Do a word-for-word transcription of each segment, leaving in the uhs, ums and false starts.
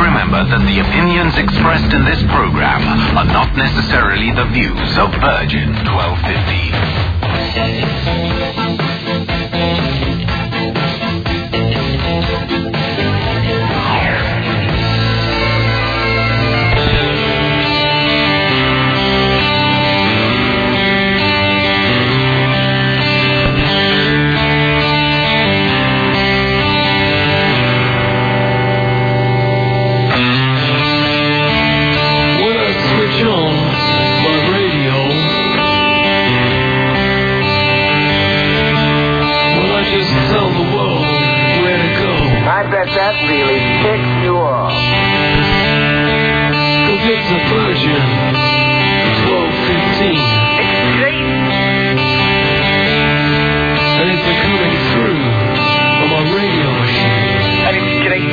remember that the opinions expressed in this program are not necessarily the views of Virgin twelve fifty. That really ticks you off. Cause it's a Virgin twelve fifteen. It's great. And it's a coming through on my radio machine. And it's great.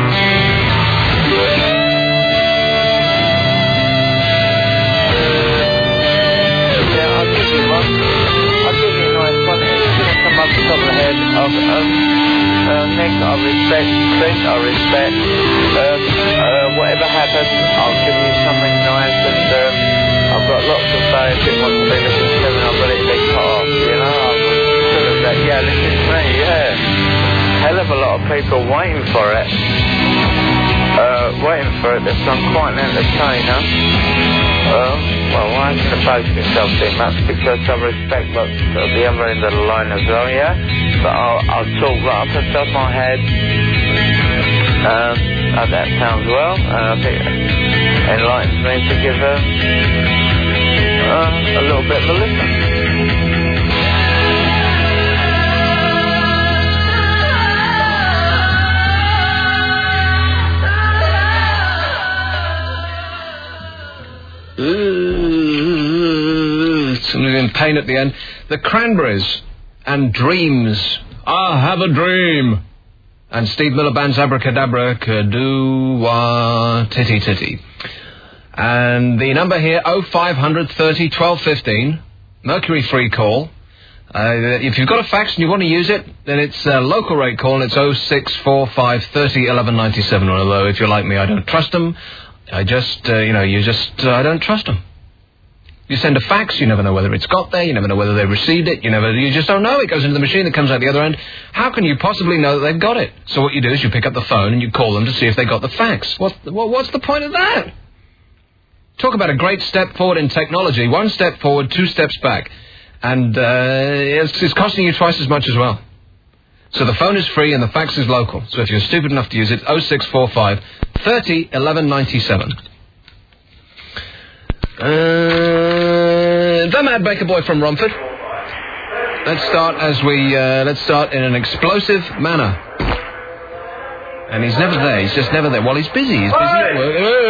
Yeah, I'll give you one. I'll give you a nice one. It's going to come up the top of the head of... Um, Uh, Nick, I respect, Clint, I respect, um, uh, whatever happens, I'll give you something nice, and um, I've got lots of phones that want to be listened to, and I've got it big off, you know, I'm sort of that, yeah, listen to me, yeah, hell of a lot of people waiting for it, uh, waiting for it, that's I'm quite an entertainer. Um, well, I ain't going to boast myself too much because I respect what's at the other end of the line as well, yeah? But I'll, I'll talk right up the top of my head. Um, how that sounds well, and I think it enlightens me to give um, uh, a little bit of a listen. Something in pain at the end. The Cranberries and Dreams. I have a dream. And Steve Miller Band's Abracadabra, Kadoo-wah, Titty Titty. And the number here, oh five hundred thirty twelve fifteen, Mercury free call. Uh, if you've got a fax and you want to use it, then it's a local rate call, and it's oh six four five thirty eleven ninety-seven. Although, if you're like me, I don't trust them. I just, uh, you know, you just, uh, I don't trust them. You send a fax, you never know whether it's got there, you never know whether they received it, you never, you just don't know. It goes into the machine, it comes out the other end. How can you possibly know that they've got it? So what you do is you pick up the phone and you call them to see if they got the fax. What, what what's the point of that? Talk about a great step forward in technology. One step forward, two steps back. And uh, it's, it's costing you twice as much as well. So the phone is free and the fax is local. So if you're stupid enough to use it, oh six four five thirty eleven ninety-seven. Uh, the Mad Baker Boy from Romford. Let's start as we, uh, let's start in an explosive manner. And he's never there, he's just never there. Well, he's busy, he's busy at work.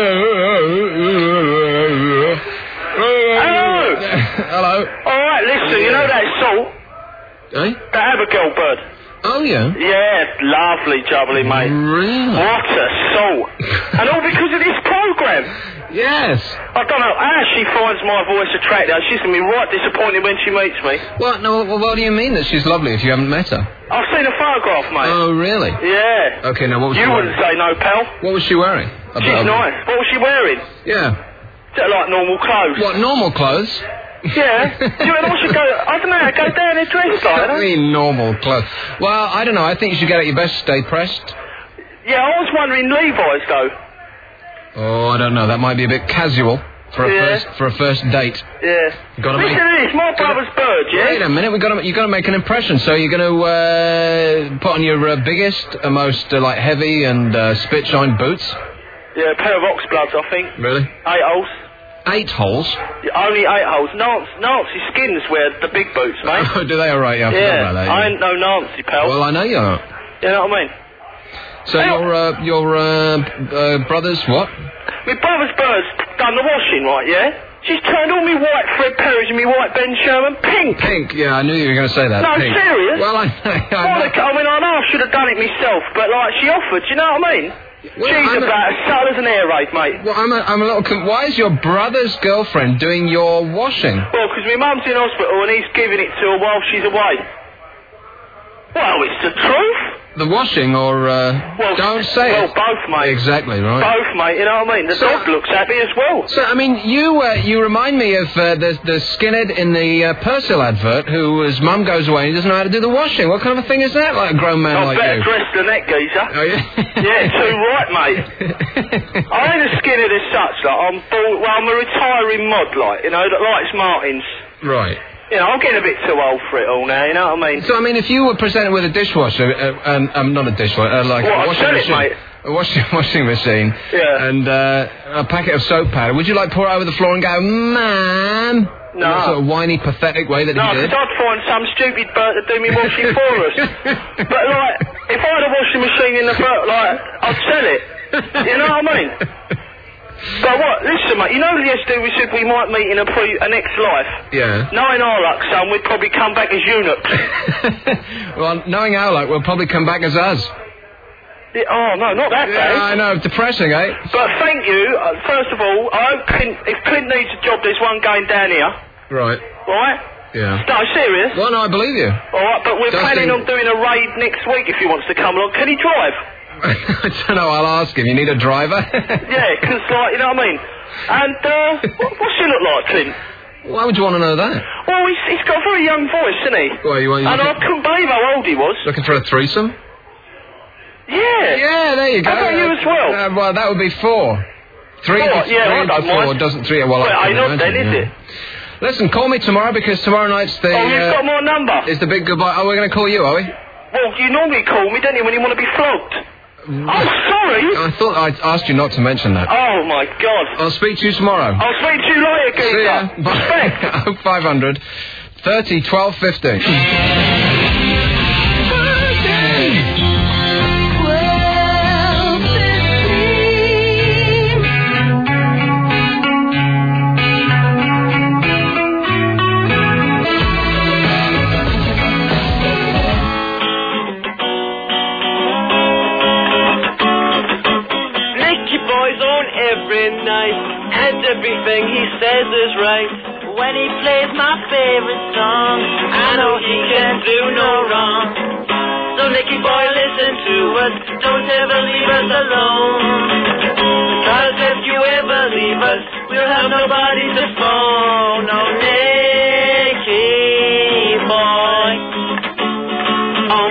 Hello! Hello. Alright, listen, you know that salt? Eh? The Abigail bird. Oh, yeah? Yeah, lovely jubbly, mate. Really? What a salt. And all because of this program. Yes. I don't know how she finds my voice attractive. She's going to be right disappointed when she meets me. What? No, well, what do you mean that she's lovely if you haven't met her? I've seen a photograph, mate. Oh, really? Yeah. Okay, now what was you she wearing? You wouldn't say no, pal. What was she wearing? She's About, nice. What was she wearing? Yeah. Is that like normal clothes? What, normal clothes? Yeah. Do you know I should go, I don't know, go down and dress like I mean normal clothes. Well, I don't know. I think you should get at your best, stay pressed. Yeah, I was wondering Levi's, though. Oh, I don't know. That might be a bit casual for a yeah. first for a first date. Yeah. Gotta Listen make, to this, my brother's gotta, bird, yeah? Wait a minute, we got to you got to make an impression. So you're going to uh, put on your uh, biggest, uh, most uh, like heavy and uh, spit-shined boots. Yeah, a pair of oxbloods, I think. Really? Eight holes. Eight holes? Yeah, only eight holes. Nancy, Nancy Skins wear the big boots, mate. Oh, do they? All right, yeah. I yeah. about that, yeah. I ain't no Nancy, pal. Well, I know you aren't. You know what I mean? So hey, your uh, your uh, uh, brother's what? My brother's bird's done the washing, right, yeah? She's turned all me white Fred Perrys and me white Ben Sherman pink. Pink, yeah, I knew you were going to say that. No, pink. serious? Well, I, I, well, I mean, I know I should have done it myself, but, like, she offered, do you know what I mean? Well, She's I'm about a, as subtle as an air raid, mate. Well, I'm a, I'm a little... Con- Why is your brother's girlfriend doing your washing? Well, because my mum's in hospital and he's giving it to her while she's away. Well, it's the truth. The washing or, uh... Well, don't say well, it. both, mate. Exactly, right. Both, mate, you know what I mean? The So- dog looks happy as well. So, I mean, you uh, you remind me of uh, the, the skinhead in the uh, Persil advert who, his mum goes away and he doesn't know how to do the washing. What kind of a thing is that, like a grown man I'm like better you? dressed than that geezer. Oh, yeah? Yeah, too right, mate. I ain't a skinhead as such, like, I'm, bald, well, I'm a retiring mod, like, you know, that likes Martins. Right. You know, I'm getting a bit too old for it all now, you know what I mean? So, I mean, if you were presented with a dishwasher, uh, um, um, not a dishwasher, uh, like What, a I'd washing sell it, machine, mate. a washing, washing machine, Yeah. and uh, a packet of soap powder, would you like pour it over the floor and go, Ma'am? In No. that sort of whiny, pathetic way that No, he because did? I'd find some stupid bird to do me washing for us. But, like, if I had a washing machine in the boat, like, I'd sell it. You know what I mean? But what, listen, mate, you know yesterday we said we might meet in a pre, a next life? Yeah. Knowing our luck, son, we'd probably come back as eunuchs. Well, knowing our luck, we'll probably come back as us. Yeah, oh, no, not that Yeah, bad. I know, depressing, eh? But thank you, uh, first of all, I hope Clint, if Clint needs a job, there's one going down here, Right. right? Yeah. No, serious. Well, no, I believe you. Alright, but we're Does planning he- on doing a raid next week if he wants to come along. Can he drive? I don't know, I'll ask him. You need a driver? Yeah, 'cause like, you know what I mean? And, uh, what, what's he look like, Clint? Why would you want to know that? Well, he's, he's got a very young voice, isn't he? Well, you want you And I looking, couldn't believe how old he was. looking for a threesome? Yeah. Yeah, there you go. How about you as well? Uh, well, that would be four. Three Four, to, yeah, three I to don't four mind. doesn't three. Well, Well, I I can know then, imagine, is yeah. it? Listen, call me tomorrow because tomorrow night's the. Oh, you've uh, got my number. Is the big goodbye? Oh, we're going to call you, are we? Well, you normally call me, don't you, when you want to be flogged? Oh, sorry. I thought I'd asked you not to mention that. Oh, my God. I'll speak to you tomorrow. I'll speak to you later, See ya. geezer. Respect. oh five hundred thirty twelve fifty. Nicky Boy's on every night, and everything he says is right. When he plays my favorite song, I know he can do no wrong. So Nicky Boy, listen to us, don't ever leave us alone. Because if you ever leave us, we'll have nobody to phone. No, Nicky Boy on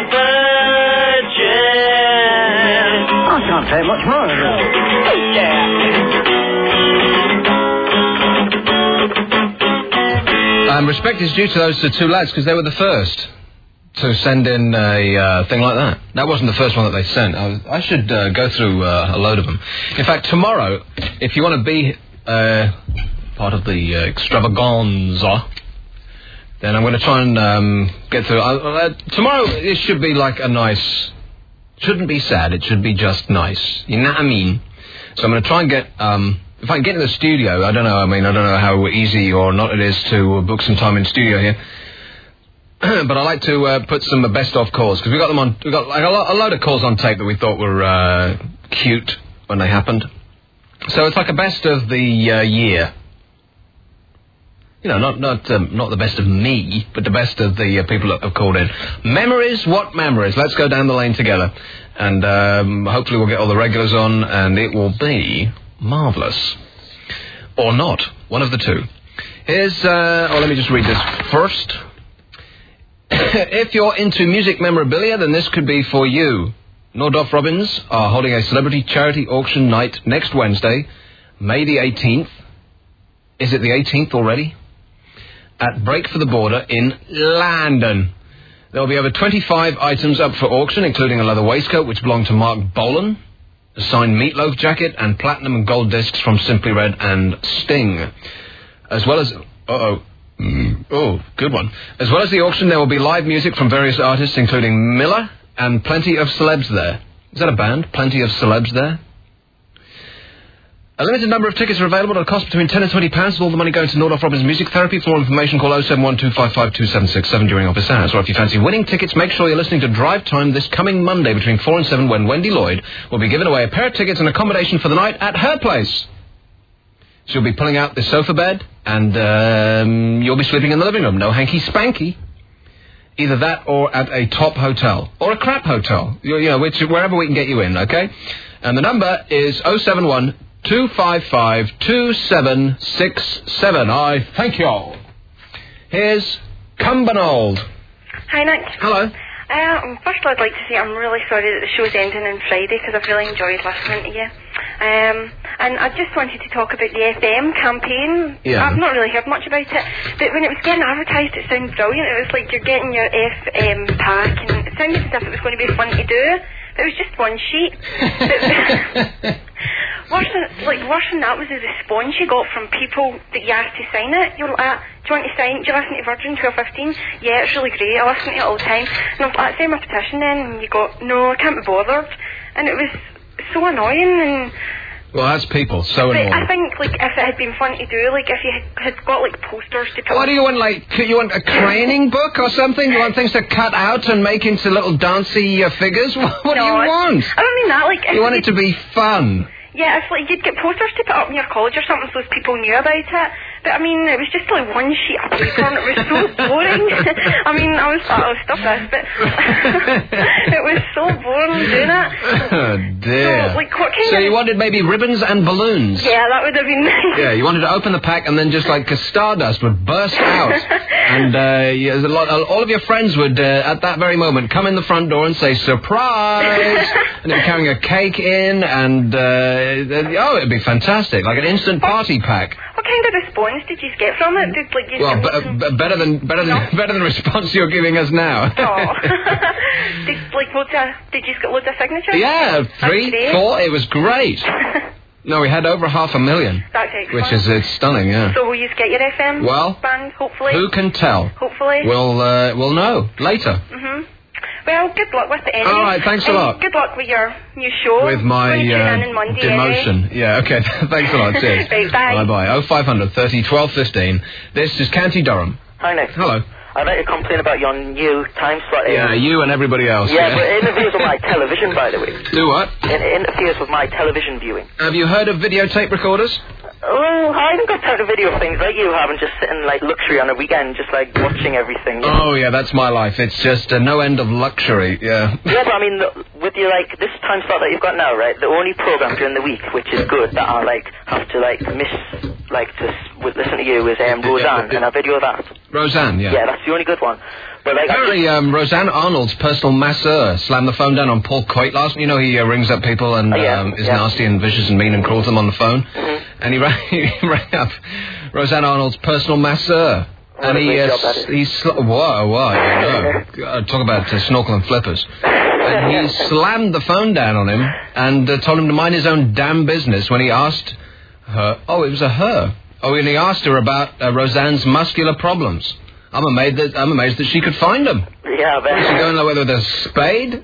Virgin. I can't say much more of it. Um, respect is due to those uh, two lads because they were the first to send in a uh, thing like that. That wasn't the first one that they sent. I, was, I should uh, go through uh, a load of them. In fact, tomorrow, if you want to be uh, part of the uh, extravaganza, then I'm going to try and um, get through. Uh, uh, tomorrow, it should be like a nice. Shouldn't be sad. It should be just nice. You know what I mean? So I'm going to try and get. Um, if I can get in the studio, I don't know. I mean, I don't know how easy or not it is to uh, book some time in the studio here. But I like to uh, put some best of calls because we got them on. We got like a, lo- a load of calls on tape that we thought were uh, cute when they happened. So it's like a best of the uh, year. You know, not not um, not the best of me, but the best of the uh, people that have called in. Memories, what memories? Let's go down the lane together, and um, hopefully we'll get all the regulars on, and it will be marvellous, or not, one of the two. Here's. Uh, oh, let me just read this first. If you're into music memorabilia, then this could be for you. Nordoff Robbins are holding a celebrity charity auction night next Wednesday, May the eighteenth. Is it the eighteenth already? At Break for the Border in London. There will be over twenty-five items up for auction, including a leather waistcoat which belonged to Mark Bolan, a signed Meatloaf jacket, and platinum and gold discs from Simply Red and Sting. As well as... Uh-oh. Mm. Oh, good one. As well as the auction, there will be live music from various artists, including Miller and Plenty of Celebs There. Is that a band? Plenty of Celebs There? A limited number of tickets are available at a cost between ten and twenty pounds, with all the money going to Nordoff Robbins Music Therapy. For more information, call oh seven one two five five two seven six seven during office hours. Or if you fancy winning tickets, make sure you're listening to Drive Time this coming Monday between four and seven, when Wendy Lloyd will be giving away a pair of tickets and accommodation for the night at her place. She'll be pulling out the sofa bed, and um, you'll be sleeping in the living room. No hanky-spanky. Either that or at a top hotel. Or a crap hotel. You, you know, which, wherever we can get you in, okay? And the number is oh seven one, two five five, two seven six seven. I thank you all. Here's Cumbernauld. Hi, Nick. Hello. Uh, first, I'd like to say I'm really sorry that the show's ending on Friday because I've really enjoyed listening to you. Um, and I just wanted to talk about the F M campaign. Yeah. I've not really heard much about it, but when it was getting advertised, it sounded brilliant. It was like you're getting your F M pack, and it sounded as if it was going to be fun to do. But it was just one sheet. But worse than, like, worse than that was the response you got from people that you asked to sign it. You're like, uh, do you want to sign? Do you listen to Virgin twelve fifteen? Yeah, it's really great. I listen to it all the time. And I was like, sign my petition then. And you got, no, I can't be bothered. And it was so annoying. And well, that's people, so but annoying. I think, like, if it had been fun to do, like, if you had, had got, like, posters to put... What do you want, like, you want a craning book or something? You want things to cut out and make into little dancey uh, figures? What, what no, do you want? I don't mean that, like... You want it to be fun. Yeah, it's like you'd get posters to put up in your college or something so people knew about it. But, I mean, it was just like one sheet of paper and it was so boring. I mean, I was like, oh, stop this, but it was so boring doing it. Oh, dear. So, like, what kind so of... you wanted maybe ribbons and balloons? Yeah, that would have been nice. Yeah, you wanted to open the pack and then just like a stardust would burst out. And uh, yeah, a lot, all of your friends would, uh, at that very moment, come in the front door and say, surprise! And they'd be carrying a cake in and... Uh, oh, it'd be fantastic, like an instant party pack. What kind of response did you get from it? Did, like, you well, b- b- better than better than no? better than the response you're giving us now. Oh. did, like, loads of, did you get loads of signatures? Yeah, three, four. It was great. No, we had over half a million. That's excellent. Which is it's stunning, yeah. So will you get your F M well, band, hopefully? Who can tell? Hopefully. We'll uh, we'll know later. Mhm. Well, good luck with it anyway. All right, thanks a and lot. Good luck with your new show. With my uh, Monday, demotion. anyway. Yeah, okay. Thanks a lot. Cheers. Right, bye. Bye-bye. oh five hundred, thirty, twelve, fifteen. This is County Durham. Hi, Nick. Hello. I'd like to complain about your new time slot. Yeah, you and everybody else. Yeah, yeah. but it interferes with my television, by the way. Do what? It interferes with my television viewing. Have you heard of videotape recorders? Well, I haven't got time to video things like you have and just sitting like luxury on a weekend, just like watching everything. You know? Oh, yeah, that's my life. It's just uh, no end of luxury, yeah. Yeah, but I mean, the, with your, like, this time slot that you've got now, right, the only program during the week, which is good, that I, like, have to, like, miss, like, to s- with, listen to you is um, Roseanne, and I video that. Roseanne, yeah. Yeah, that's the only good one. But, like, apparently, um, Roseanne Arnold's personal masseur slammed the phone down on Paul Coit last. You know, he uh, rings up people and oh, yeah, um, is yeah. nasty and vicious and mean and cruel to them on the phone. Mm-hmm. And he rang, he rang up Roseanne Arnold's personal masseur. What and a he, great uh, job that is. he sl- whoa, whoa, I know. Uh, talk about uh, snorkel and flippers. And he slammed the phone down on him and uh, told him to mind his own damn business when he asked her. Oh, it was a her. Oh, and he asked her about uh, Roseanne's muscular problems. I'm amazed that I'm amazed that she could find them. Yeah, but... Is she going like with a spade?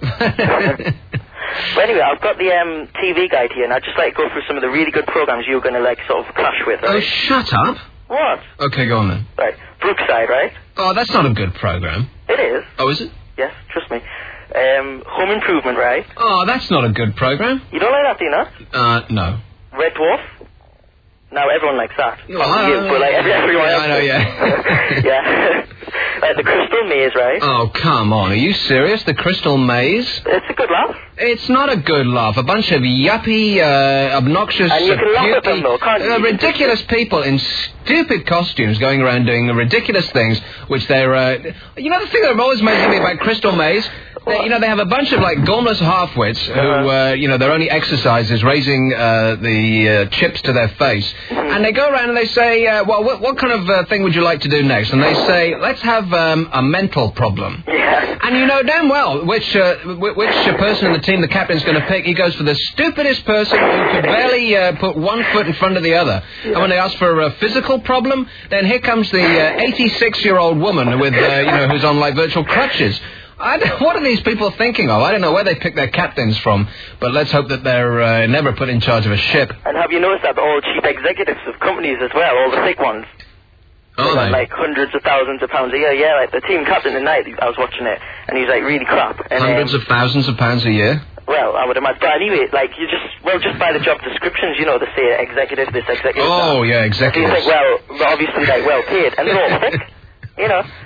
But anyway, I've got the um, T V guide here, and I'd just like to go through some of the really good programs you're going to, like, sort of clash with, right? Oh, shut up. What? Okay, go on then. Right. Brookside, right? Oh, that's not a good program. It is. Oh, is it? Yes, trust me. Um, Home Improvement, right? Oh, that's not a good program. You don't like that, do you not? Uh, no. Red Dwarf? Now everyone likes that. Oh, Not you, but like every, everyone yeah, else. I know, yeah. Yeah. Like the Crystal Maze, right? Oh, come on. Are you serious? The Crystal Maze? It's a good laugh. It's not a good laugh. A bunch of yuppie, uh, obnoxious, and you can laugh at them, though, can't you? Uh, ridiculous people in stupid costumes going around doing ridiculous things, which they're, uh, you know, the thing that always amazes me about Crystal Maze? They, you know, they have a bunch of, like, gormless half-wits who, uh, you know, their only exercise is raising uh, the uh, chips to their face. Mm-hmm. And they go around and they say, uh, well, what, what kind of uh, thing would you like to do next? And they say, let's have um, a mental problem. Yeah. And you know damn well which uh, w- which uh, person in the team the captain's going to pick. He goes for the stupidest person who could barely uh, put one foot in front of the other. Yeah. And when they ask for a physical problem, then here comes the uh, eighty-six-year-old woman with, uh, you know, who's on, like, virtual crutches. I don't, what are these people thinking of? I don't know where they pick their captains from, but let's hope that they're uh, never put in charge of a ship. And have you noticed that all chief executives of companies as well, all the thick ones? Oh, they? Like hundreds of thousands of pounds a year, yeah, like the team captain tonight, I was watching it, and he's like really crap. And, hundreds um, of thousands of pounds a year? Well, I would imagine. But anyway, like, you just, well, just by the job descriptions, you know, they say executive this, executive Oh, that. yeah, executive. So you think, well, they're obviously, like, well paid, and they're all thick, you know.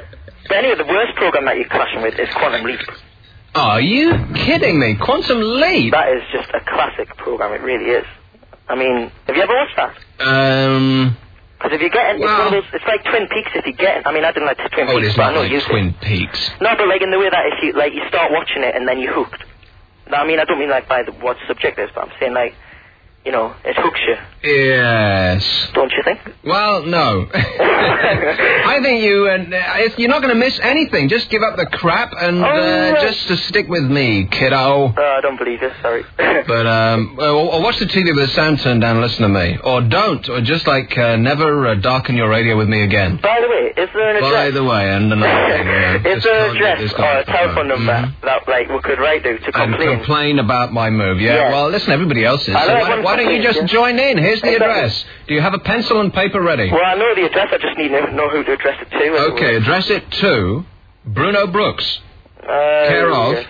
But anyway, the worst program that you're clashing with is Quantum Leap. Are you kidding me? Quantum Leap? That is just a classic program, it really is. I mean, have you ever watched that? Um... Because if you get, well, it's one of those, it's like Twin Peaks if you get, I mean, I didn't like Twin oh, Peaks, it is but not I know like you Twin did. Peaks. No, but like in the way that if you, like, you start watching it and then you're hooked. I mean, I don't mean like by the, what the subject is, but I'm saying like, you know, it hooks you. Yes. Don't you think? Well, no. I think you, uh, it's, you're not going to miss anything. Just give up the crap and oh, uh, yeah. just uh, stick with me, kiddo. Uh, I don't believe it, sorry. But, um, or, or watch the T V with the sound turned down and listen to me. Or don't, or just like uh, never uh, darken your radio with me again. By the way, is there an address? By the way, and another thing, uh, is there an address or a telephone number mm-hmm. that, like, we could write to to complain? And complain about my move, yeah? yeah. Well, listen, everybody else is. So why, why don't you just yeah. join in? Here's the exactly. address. Do you have a pencil and paper ready? Well, I know the address. I just need to know who to address it to. Okay, address it to Bruno Brooks. Uh, care of. Yes.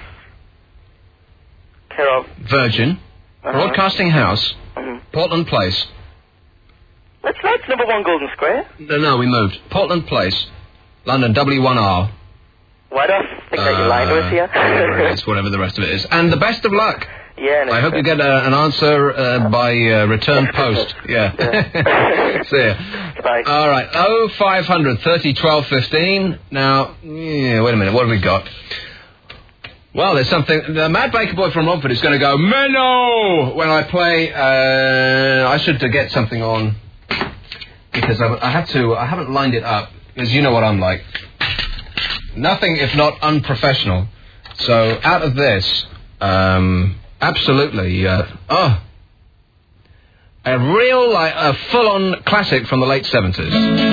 Care of. Virgin. Uh-huh. Broadcasting House. Mm-hmm. Portland Place. That's right, it's number one Golden Square. No, no, we moved. Portland Place. London, W one R. Why do I think uh, that you're lying to us here? whatever it is, whatever the rest of it is. And the best of luck. Yeah, no, I hope you get uh, an answer uh, by uh, return post. Yeah. yeah. See ya. Bye. All right. Oh, five hundred thirty twelve fifteen. Now, yeah, wait a minute. What have we got? Well, there's something. The Mad Baker Boy from Romford is going to go Menno when I play. Uh, I should uh, get something on because I, I have to. I haven't lined it up because you know what I'm like. Nothing if not unprofessional. So out of this. Um, absolutely. Uh, oh, a real, like, a full-on classic from the late seventies.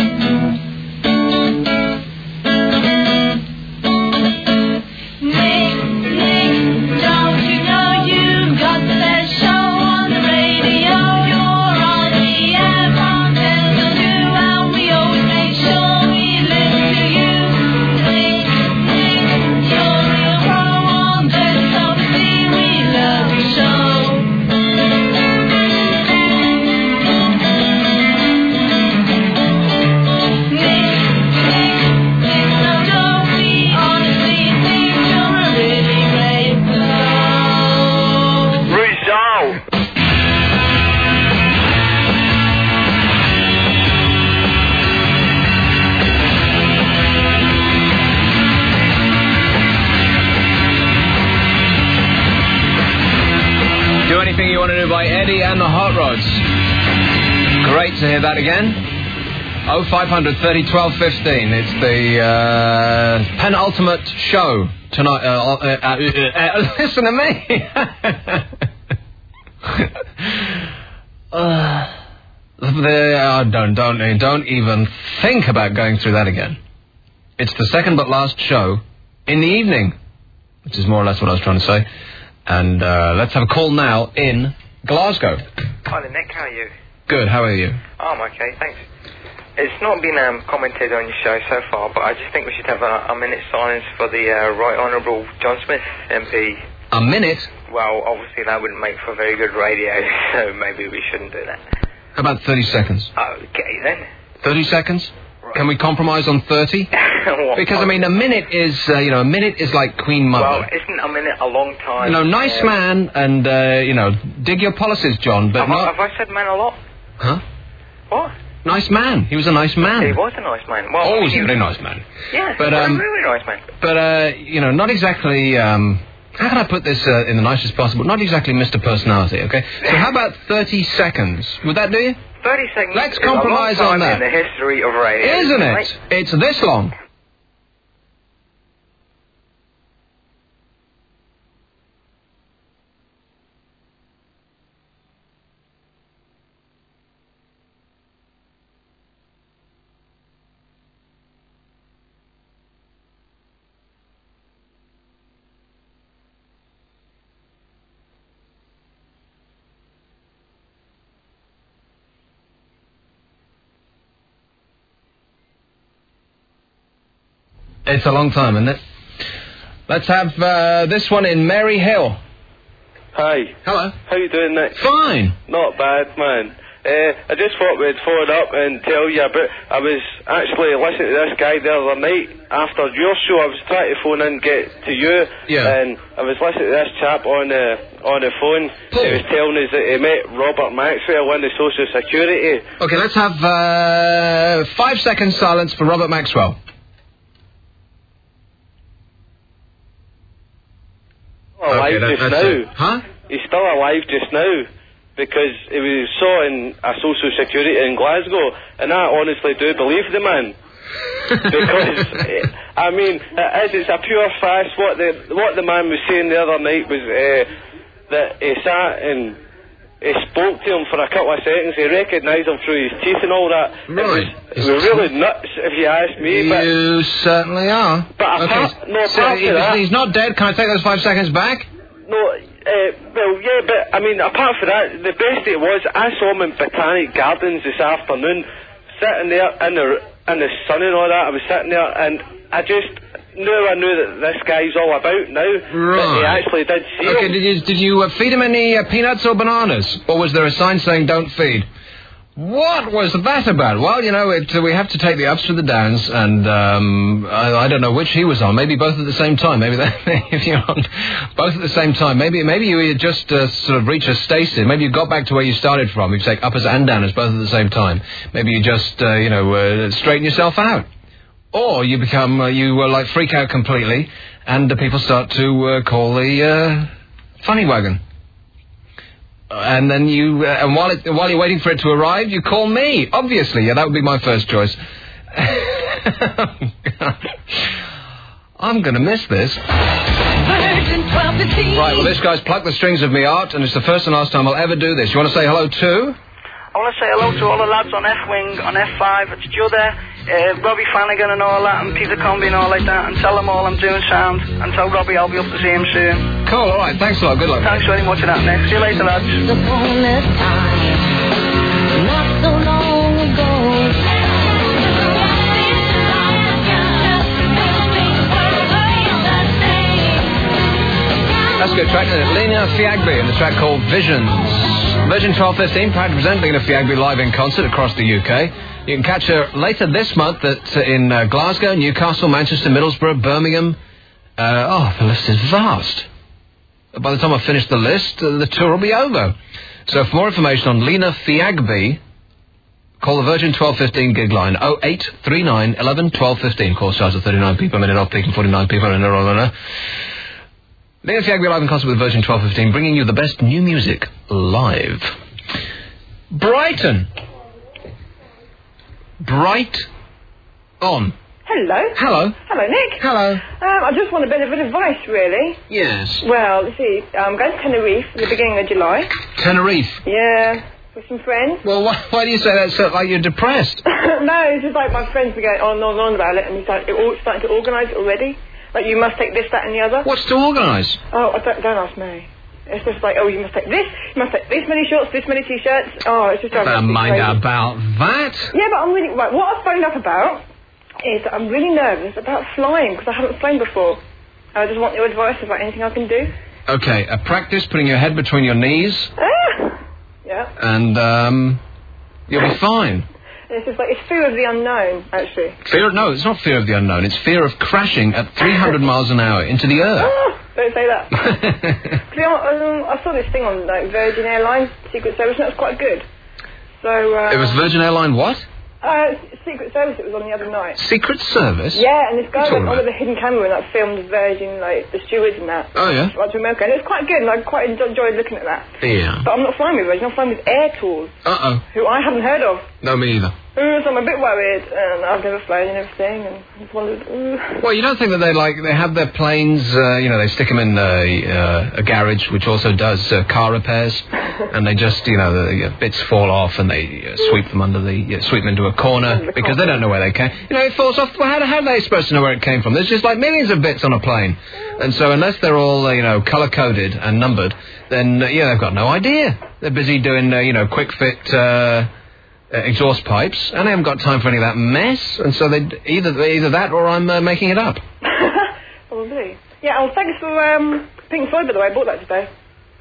By Eddie and the Hot Rods. Great to hear that again. Oh, five hundred thirty twelve fifteen. It's the uh, penultimate show tonight. Uh, uh, uh, uh, uh, listen to me. uh, the, uh, don't, don't, don't even think about going through that again. It's the second but last show in the evening, which is more or less what I was trying to say. And uh, let's have a call now in Glasgow. Hi, Nick. How are you? Good. How are you? Oh, I'm okay. Thanks. It's not been um, commented on your show so far, but I just think we should have a, a minute silence for the uh, Right Honourable John Smith M P. A minute? Well, obviously that wouldn't make for very good radio, so maybe we shouldn't do that. How about thirty seconds? Okay, then. thirty seconds? Right. Can we compromise on thirty? Because, I mean, a minute is, uh, you know, a minute is like Queen Mother. Well, isn't a minute a long time? You know, nice uh, man, and, uh, you know, dig your policies, John, but have not... I, have I said man a lot? Huh? What? Nice man. He was a nice man. He was a nice man. Well, oh, he's a very nice man. Yeah, but, um, um, a really nice man. But, uh, you know, not exactly, um... how can I put this uh, in the nicest possible? Not exactly Mister Personality, okay? So how about thirty seconds? Would that do you? thirty seconds Let's is compromise a long time on that. in the history of radio. Isn't it? Right? It's this long. It's a long time, isn't it? Let's have uh, this one in Mary Hill. Hi. Hello. How you doing, Nick? Fine. Not bad, man. Uh, I just thought we'd phone up and tell you about. I was actually listening to this guy the other night after your show. I was trying to phone in, get to you, yeah. and I was listening to this chap on the on the phone. Paul. He was telling us that he met Robert Maxwell in the Social Security. Okay, let's have uh, five seconds silence for Robert Maxwell. Still alive okay, that, just that's now. it. Huh? He's still alive just now. Because he was saw in a Social Security in Glasgow, and I honestly do believe the man. Because I mean, as it's a pure farce. What the what the man was saying the other night was uh, that he sat and he spoke to him for a couple of seconds. He recognised him through his teeth and all that. Right, it was, it was really nuts, if you ask me. But you certainly are. But apart, okay. no, apart so from that, he's not dead. Can I take those five seconds back? No. Uh, well, yeah, but I mean, apart from that, the best it was, I saw him in Botanic Gardens this afternoon, sitting there in the in the sun and all that. I was sitting there, and I just knew I knew that this guy's all about now. Right. That he actually did see okay, him. did you did you uh, feed him any uh, peanuts or bananas, or was there a sign saying "Don't feed"? What was that about? Well, you know, it, uh, we have to take the ups with the downs, and um, I, I don't know which he was on. Maybe both at the same time. Maybe that, if you're on both at the same time, maybe maybe you had just uh, sort of reached a stasis. Maybe you got back to where you started from. You take uppers and downers both at the same time. Maybe you just uh, you know uh, straighten yourself out, or you become uh, you uh, like freak out completely, and the people start to uh, call the uh, funny wagon. And then you, uh, and while it, while you're waiting for it to arrive, you call me. Obviously, yeah, that would be my first choice. I'm going to miss this. Right, well, this guy's plucked the strings of me art, and it's the first and last time I'll ever do this. You want to say hello to? I want to say hello to all the lads on F-Wing, on F five, it's Joe there, uh, Robbie Flanagan and all that, and Peter Comby and all like that, and tell them all I'm doing sound, and tell Robbie I'll be up to see him soon. Cool, alright, thanks a lot, good luck. Thanks very much for that, Nick. See you later, lads. Not so long ago. That's a good track, isn't it? Lena Fiagbi and the track called Visions. Virgin twelve fifteen, proud to present Lena Fiagbi live in concert across the U K. You can catch her later this month at, uh, in uh, Glasgow, Newcastle, Manchester, Middlesbrough, Birmingham. Uh, oh, the list is vast. By the time I finish the list, uh, the tour will be over. So for more information on Lena Fiagbi, call the Virgin twelve fifteen gig line, oh eight three nine, eleven, twelve fifteen. Call charge of thirty-nine p per minute, off-peak forty-nine p per minute. Lena Fiagbi live in concert with Virgin twelve fifteen, bringing you the best new music live. Brighton. Bright on. Hello. Hello. Hello, Nick. Hello. Um, I just want a bit of advice, really. Yes. Well, you see, I'm going to Tenerife at the beginning of July. Tenerife? Yeah, with some friends. Well, why, why do you say that so, like you're depressed? No, it's just like my friends are going on and on and on about it, and he's like, all starting to organise it already. Like, you must take this, that, and the other. What's to organise? Oh, don't, don't ask me. It's just like, oh, you must take this, you must take this many shorts, this many T-shirts. Oh, it's just driving me mind crazy. about that. Yeah, but I'm really... Right, what I phoned up about is that I'm really nervous about flying, because I haven't flown before. I just want your advice about anything I can do. Okay, uh, practice putting your head between your knees. Ah! Yeah. And, um, you'll be fine. It's just like, it's fear of the unknown, actually. Fear? No, it's not fear of the unknown. It's fear of crashing at three hundred miles an hour into the earth. Ah, don't say that. See, I, um, I saw this thing on like Virgin Airlines Secret Service, and it was quite good. So uh, it was Virgin Airline what? Uh, Secret Service. It was on the other night. Secret Service? Yeah, and this guy went on about? with a hidden camera and like filmed Virgin, like the stewards and that. Oh yeah. Right to America, and it was quite good, and I quite enjoyed looking at that. Yeah. But I'm not flying with Virgin. I'm flying with Air Tours. Uh oh. Who I haven't heard of. No, me either. Ooh, so I'm a bit worried, and I've never flown and everything, and I just wondered, ooh. Well, you don't think that they, like, they have their planes, uh, you know, they stick them in uh, uh, a garage, which also does uh, car repairs, and they just, you know, the uh, bits fall off, and they uh, sweep them under the, uh, sweep them into a corner, the because they don't know where they came. You know, it falls off, well, how, how are they supposed to know where it came from? There's just, like, millions of bits on a plane, and so unless they're all, uh, you know, colour-coded and numbered, then, uh, yeah, they've got no idea. They're busy doing, uh, you know, quick-fit, uh... Uh, exhaust pipes, and they haven't got time for any of that mess, and so they either either that or I'm uh, making it up. Probably. Yeah, well, thanks for um, Pink Floyd, by the way. I bought that today.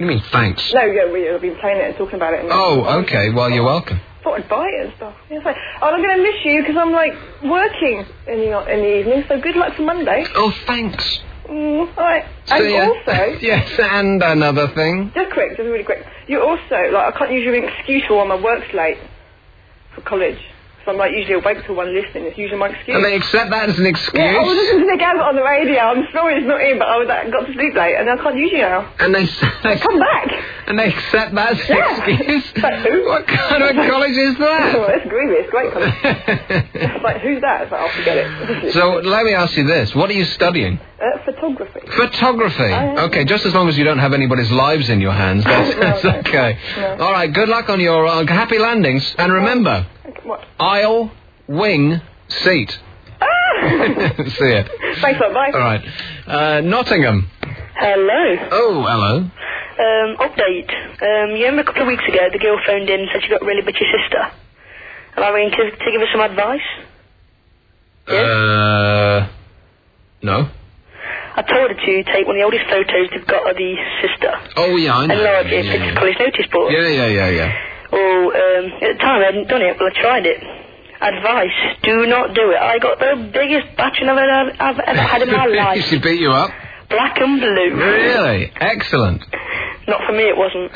you mean thanks? No, yeah, we, I've been playing it and talking about it. And Oh, okay. Well, you're welcome. thought I'd buy it and stuff. Yeah, it's like, oh, I'm going to miss you because I'm, like, working in the, in the evening, so good luck for Monday. Oh, thanks. Mm, all right. So, and yeah. also... Yes, and another thing. Just quick, just really quick. You also, like, I can't use your excuse for my work's late for college. So I'm, like, usually awake till one listening. It's usually my excuse. And they accept that as an excuse? Yeah, I was listening to the Gazette on the radio. I'm sorry it's not in, but I was, like, got to sleep late, and I can't use you now. And they... they Come back. And they accept that as an Yeah. excuse? Like, who? What kind of college is that? Oh, it's groovy. It's great college. It's like, who's that? It's like, I'll forget it. So, let me ask you this. What are you studying? Uh, photography. Photography. Oh, Okay, just as long as you don't have anybody's lives in your hands, that's, No, that's no. okay. No. All right, good luck on your uh, happy landings. And remember, What? aisle, wing, seat. Ah! See ya. Thanks a lot, bye. All right. Uh, Nottingham. Hello. Oh, hello. Um, update. Um, you remember a couple of weeks ago the girl phoned in and said she got really bitchy sister? Am I ringing to, to give her some advice? Uh, no. I told her to take one of the oldest photos they've got of the sister. Oh, yeah, I know. And large yeah, it yeah, fits yeah. the college notice board. Yeah, yeah, yeah, yeah. Well, um, at the time I hadn't done it, but I tried it. Advice, do not do it. I got the biggest batching I've ever, I've ever had in my life. She beat you up? Black and blue. Really? Excellent. Not for me, it wasn't.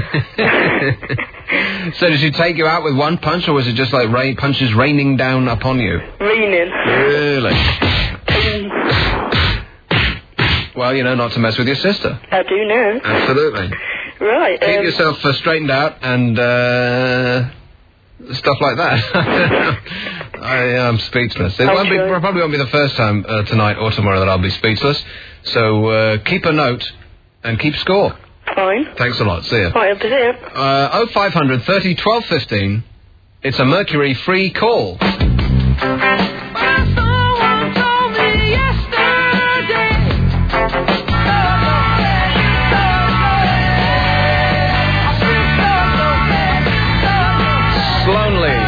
So did she take you out with one punch, or was it just like rain, punches raining down upon you? Raining. Really? Well, you know, not to mess with your sister. I do know. Absolutely. Right. Keep um, yourself uh, straightened out and uh, stuff like that. I am speechless. It I'm won't be, sure. probably won't be the first time uh, tonight or tomorrow that I'll be speechless. So uh, keep a note and keep score. Fine. Thanks a lot. See ya. Right, up to there. Uh, oh five hundred thirty twelve fifteen. It's a Mercury free call. Slowly.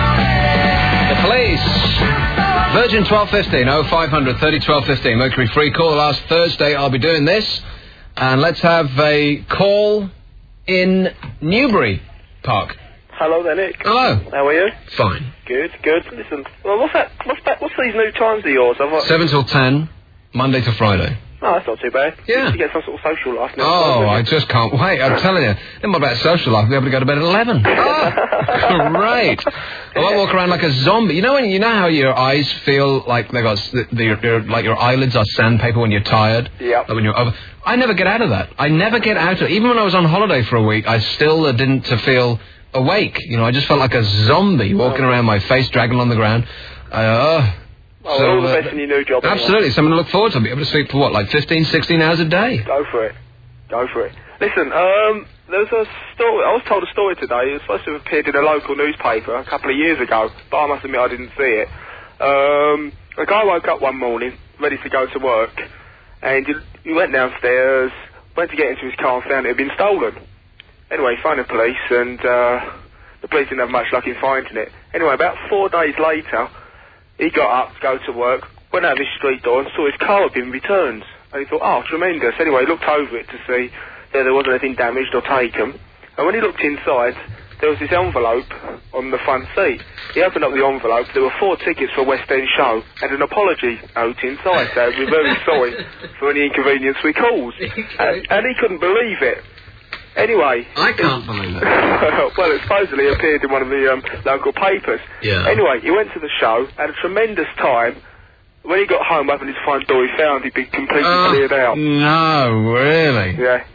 The police. Virgin twelve fifteen. oh five hundred thirty twelve fifteen. Mercury free call. Last Thursday I'll be doing this. And let's have a call in Newbury Park. Hello there, Nick. Hello. How are you? Fine. Good, good. Listen, well, what's that? What's that? What's these new times of yours? I've got... Seven till ten, Monday to Friday. Oh, that's not too bad. Yeah. You get some sort of social life now. Oh, I just can't wait. I'm telling you. Then what about social life? I'll be able to go to bed at eleven. Oh, great. Well, I walk around like a zombie. You know when you know how your eyes feel like they got the, the, your, like your eyelids are sandpaper when you're tired. Yeah. Like when you're over. I never get out of that. I never get out of it. Even when I was on holiday for a week, I still uh, didn't uh, feel awake. You know, I just felt like a zombie walking around, my face dragging on the ground. Uh, oh. Oh, So, all the uh, best in your new job. anyway. Absolutely, something to look forward to. I'll be able to sleep for what, like fifteen, sixteen hours a day? Go for it. Go for it. Listen, um, there was a story. I was told a story today. It was supposed to have appeared in a local newspaper a couple of years ago, but I must admit I didn't see it. Um, a guy woke up one morning, ready to go to work, and he, he went downstairs, went to get into his car and found it had been stolen. Anyway, he phoned the police, and uh, the police didn't have much luck in finding it. Anyway, about four days later, he got up to go to work, went out of his street door and saw his car had been returned. And he thought, oh, tremendous. Anyway, he looked over it to see that there wasn't anything damaged or taken. And when he looked inside, there was this envelope on the front seat. He opened up the envelope. There were four tickets for a West End show and an apology note inside. So we're very sorry for any inconvenience we caused. And, and he couldn't believe it. Anyway. I can't believe it. Well, it supposedly appeared in one of the um, local papers. Yeah. Anyway, he went to the show, had a tremendous time. When he got home, opened his front door, he found he'd been completely Oh, cleared out. No, really? Yeah.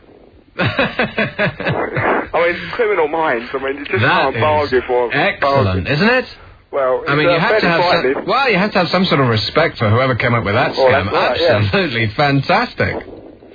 I mean, criminal minds, I mean, you just That can't bargain is for them. excellent, Bargain. isn't it? Well, I mean, it's, you uh, have to fairly have some, frightening. well, you have to have some sort of respect for whoever came up with that Well, scam. that's right, yeah. Absolutely fantastic.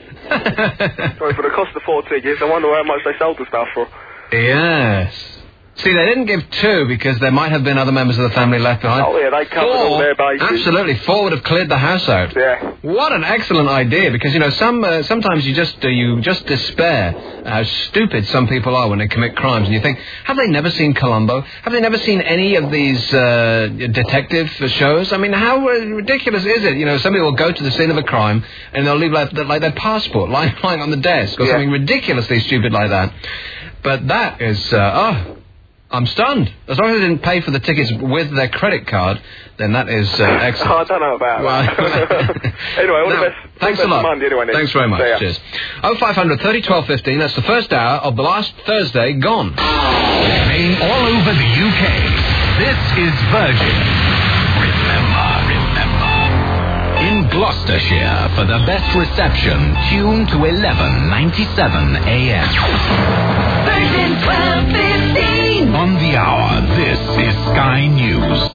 Sorry, for the cost of four tickets, I wonder how much they sold the stuff for. Yes. See, they didn't give two because there might have been other members of the family left behind. Oh, yeah, they covered Four, all their bases. Absolutely, four would have cleared the house out. Yeah. What an excellent idea, because, you know, some uh, sometimes you just uh, you just despair how stupid some people are when they commit crimes, and you think, have they never seen Columbo? Have they never seen any of these uh, detective shows? I mean, how uh, ridiculous is it? You know, somebody will go to the scene of a crime, and they'll leave like, like their passport lying, lying on the desk, or Yeah. something ridiculously stupid like that. But that is, uh, oh... I'm stunned. As long as they didn't pay for the tickets with their credit card, then that is uh, excellent. I don't know about Well, that. Anyway, all no, the best. Thanks all a the best lot. for Monday anyway, Nick. Thanks very much. See ya. Cheers. oh five hundred, thirty, twelve, fifteen. That's the first hour of the last Thursday gone. Playing all over the U K. This is Virgin. Remember, remember. In Gloucestershire, for the best reception, tune to eleven ninety-seven A M. Virgin twelve fifteen. On the hour, this is Sky News.